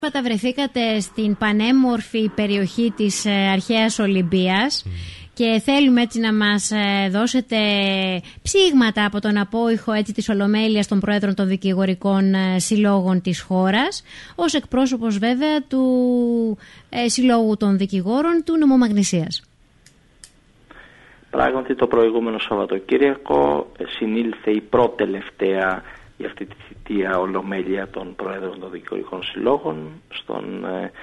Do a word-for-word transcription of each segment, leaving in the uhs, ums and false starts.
Βρεθήκατε στην πανέμορφη περιοχή της αρχαίας Ολυμπίας mm. και θέλουμε έτσι να μας δώσετε ψήγματα από τον απόϊχο έτσι της Ολομέλειας των Πρόεδρων των Δικηγορικών Συλλόγων της χώρας, ως εκπρόσωπος βέβαια του ε, Συλλόγου των Δικηγόρων του νομού Μαγνησίας. Πράγματι, το προηγούμενο Σαββατοκύριακο συνήλθε η πρώτη τελευταία για αυτή τη θητεία Ολομέλεια των Πρόεδρων των Δικηγορικών Συλλόγων στον ε,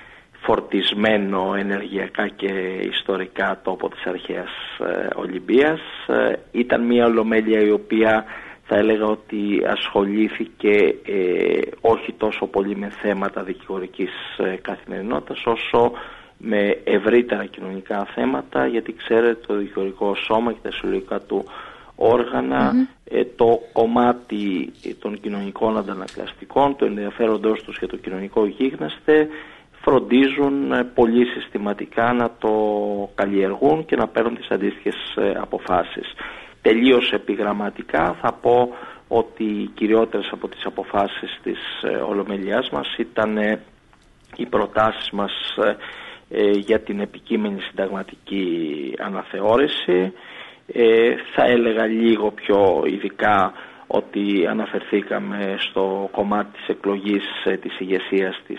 φορτισμένο ενεργειακά και ιστορικά τόπο της αρχαίας ε, Ολυμπίας. Ε, ήταν μια Ολομέλεια η οποία θα έλεγα ότι ασχολήθηκε ε, όχι τόσο πολύ με θέματα δικηγορικής ε, καθημερινότητας όσο με ευρύτερα κοινωνικά θέματα, γιατί ξέρετε το δικηγορικό σώμα και τα συλλογικά του όργανα, mm-hmm. ε, το κομμάτι των κοινωνικών αντανακλαστικών, το ενδιαφέροντός τους για το κοινωνικό γίγνεσθε, φροντίζουν ε, πολύ συστηματικά να το καλλιεργούν και να παίρνουν τις αντίστοιχες ε, αποφάσεις. Τελείως επιγραμματικά θα πω ότι οι κυριότερες από τις αποφάσεις της ε, Ολομελιάς μας ήταν ε, οι προτάσεις μας ε, ε, για την επικείμενη συνταγματική αναθεώρηση. Ε, θα έλεγα λίγο πιο ειδικά ότι αναφερθήκαμε στο κομμάτι της εκλογής ε, της ηγεσίας της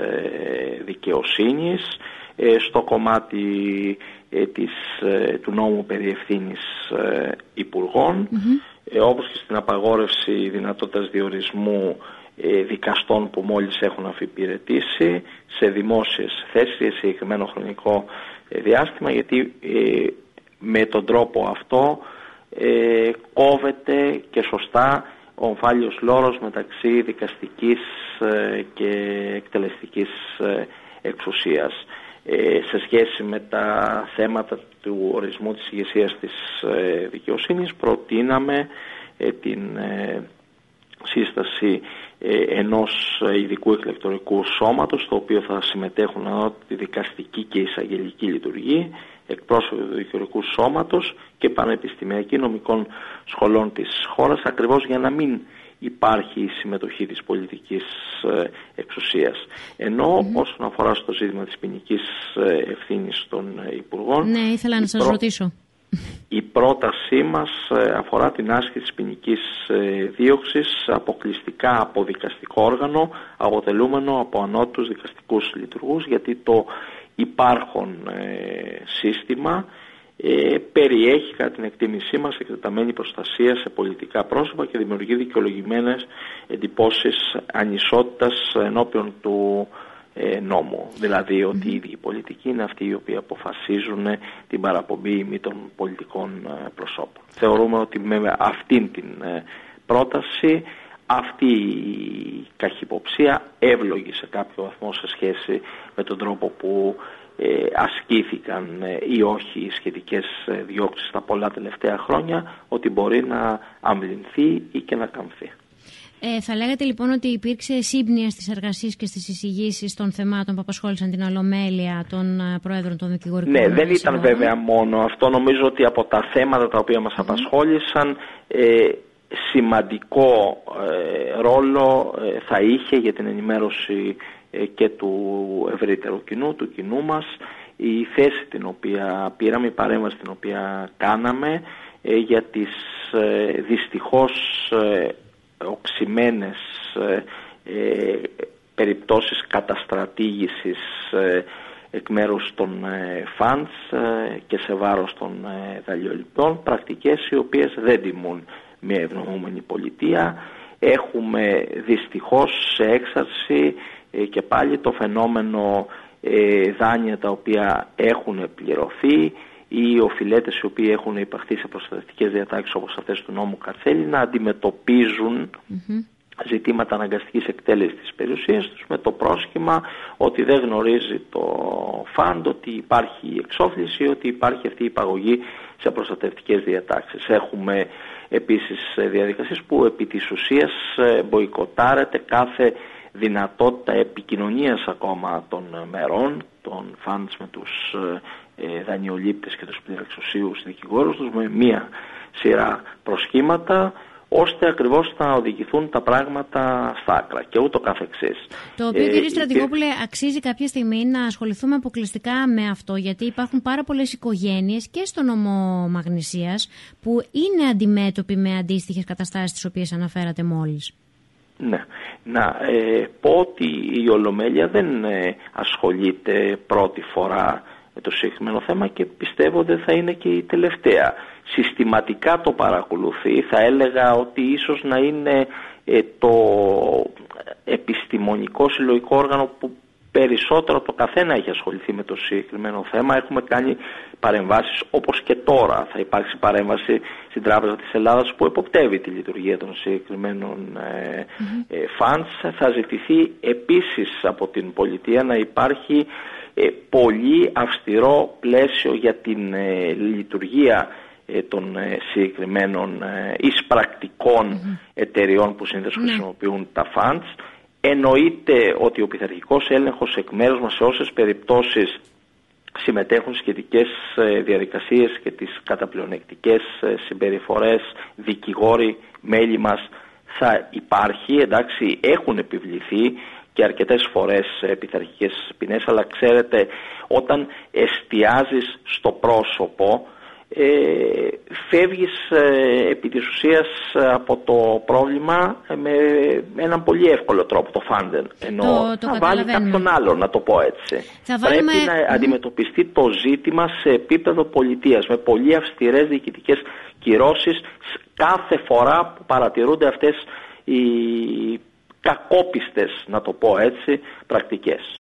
ε, δικαιοσύνης, ε, στο κομμάτι ε, της, ε, του νόμου περί ευθύνης ε, υπουργών, mm-hmm. ε, όπως και στην απαγόρευση δυνατότητας διορισμού ε, δικαστών που μόλις έχουν αφιπηρετήσει σε δημόσιες θέσεις σε συγκεκριμένο χρονικό ε, διάστημα, γιατί ε, με τον τρόπο αυτό ε, κόβεται και σωστά ο ομφάλιος λόρος μεταξύ δικαστικής ε, και εκτελεστικής ε, εξουσίας. Ε, σε σχέση με τα θέματα του ορισμού της ηγεσίας της ε, δικαιοσύνης προτείναμε ε, την ε, σύσταση ε, ενός ειδικού εκλεκτορικού σώματος, στο οποίο θα συμμετέχουν ανώτατη τη δικαστική και εισαγγελική λειτουργία, εκπρόσωποι του δικηγορικού σώματος και πανεπιστημιακοί νομικών σχολών της χώρας, ακριβώς για να μην υπάρχει η συμμετοχή της πολιτικής ε, εξουσίας. Ενώ mm-hmm. όσον αφορά στο ζήτημα της ποινικής ε, ευθύνης των ε, υπουργών... Ναι, ήθελα να σας προ... ρωτήσω. Η πρότασή μας ε, αφορά την άσκηση της ποινικής ε, δίωξης αποκλειστικά από δικαστικό όργανο, αποτελούμενο από ανώτατους δικαστικούς λειτουργούς, γιατί το υπάρχον ε, σύστημα ε, περιέχει κατά την εκτίμησή μας εκτεταμένη προστασία σε πολιτικά πρόσωπα και δημιουργεί δικαιολογημένες εντυπώσεις ανισότητας ενώπιον του ε, νόμου. Δηλαδή ότι οι ίδιοι πολιτικοί είναι αυτοί οι οποίοι αποφασίζουν την παραπομπή μη των πολιτικών ε, προσώπων. Θεωρούμε ότι με αυτήν την ε, πρόταση αυτή η καχυποψία εύλογη σε κάποιο βαθμό σε σχέση με τον τρόπο που ε, ασκήθηκαν ε, ή όχι οι σχετικές ε, διώξεις τα πολλά τελευταία χρόνια, ότι μπορεί να αμβληνθεί ή και να καμφθεί. Ε, θα λέγατε λοιπόν ότι υπήρξε σύμπνοια στις εργασίες και στις εισηγήσεις των θεμάτων που απασχόλησαν την Ολομέλεια των uh, Πρόεδρων των Δικηγορικών Ναι, δεν ήταν Συλλόγων. βέβαια μόνο αυτό. Νομίζω ότι από τα θέματα τα οποία μας mm. απασχόλησαν ε, σημαντικό ε, ρόλο ε, θα είχε για την ενημέρωση ε, και του ευρύτερου κοινού, του κοινού μας, η θέση την οποία πήραμε, η παρέμβαση την οποία κάναμε ε, για τις ε, δυστυχώς ε, οξυμένες ε, ε, περιπτώσεις καταστρατήγησης ε, εκ μέρους των ε, φαντς ε, και σε βάρος των ε, δαλειοληπτών, πρακτικές οι οποίες δεν τιμούν μια ευνοούμενη πολιτεία. Έχουμε δυστυχώς σε έξαρση ε, και πάλι το φαινόμενο ε, δάνεια τα οποία έχουν πληρωθεί ή οφειλέτες οι οποίοι έχουν υπαχθεί σε προστατευτικές διατάξεις όπως αυτές του νόμου Καρτσέλη να αντιμετωπίζουν mm-hmm. ζητήματα αναγκαστικής εκτέλεσης της περιουσίας τους με το πρόσχημα ότι δεν γνωρίζει το φαντ, ότι υπάρχει εξόφληση, ότι υπάρχει αυτή η υπαγωγή σε προστατευτικές διατάξεις. Έχουμε επίσης διαδικασίες που επί της ουσίας μποϊκοτάρεται κάθε δυνατότητα επικοινωνίας ακόμα των μερών, των φαντς με τους ε, δανειολήπτες και τους πληρεξουσίους δικηγόρους τους με μία σειρά προσχήματα, ώστε ακριβώς να οδηγηθούν τα πράγματα στα άκρα και ούτω καθεξής. Το οποίο, ε, κύριε Στρατηγόπουλε, και... αξίζει κάποια στιγμή να ασχοληθούμε αποκλειστικά με αυτό, γιατί υπάρχουν πάρα πολλές οικογένειες και στο νομό Μαγνησίας που είναι αντιμέτωποι με αντίστοιχες καταστάσεις τις οποίες αναφέρατε μόλις. Ναι. Να ε, πω ότι η Ολομέλεια δεν ε, ασχολείται πρώτη φορά με το συγκεκριμένο θέμα και πιστεύω ότι θα είναι και η τελευταία. Συστηματικά το παρακολουθεί, θα έλεγα ότι ίσως να είναι ε, το επιστημονικό συλλογικό όργανο που περισσότερο το καθένα έχει ασχοληθεί με το συγκεκριμένο θέμα. Έχουμε κάνει παρεμβάσεις όπως και τώρα. Θα υπάρξει παρέμβαση στην Τράπεζα της Ελλάδας που εποπτεύει τη λειτουργία των συγκεκριμένων ε, mm-hmm. ε, funds. Θα ζητηθεί επίσης από την πολιτεία να υπάρχει ε, πολύ αυστηρό πλαίσιο για την ε, λειτουργία ε, των ε, συγκεκριμένων ε, εισπρακτικών mm-hmm. εταιριών που συνήθως mm-hmm. χρησιμοποιούν τα funds. Εννοείται ότι ο πειθαρχικός έλεγχος εκ μέρους μας σε όσες περιπτώσεις συμμετέχουν σχετικές διαδικασίες και τις καταπλεονεκτικές συμπεριφορές, δικηγόροι, μέλη μας, θα υπάρχει. Εντάξει, έχουν επιβληθεί και αρκετές φορές πειθαρχικές ποινές, αλλά ξέρετε, όταν εστιάζεις στο πρόσωπο, Ε, φεύγεις ε, επί της ουσίας από το πρόβλημα με, με έναν πολύ εύκολο τρόπο, το φάντεν, ενώ το, το θα βάλει κάποιον άλλο, να το πω έτσι. Θα βάλουμε... Πρέπει να mm-hmm. αντιμετωπιστεί το ζήτημα σε επίπεδο πολιτείας με πολύ αυστηρές διοικητικές κυρώσεις κάθε φορά που παρατηρούνται αυτές οι κακόπιστες, να το πω έτσι, πρακτικές.